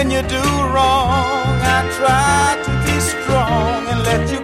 when you do wrong, I try to be strong and let you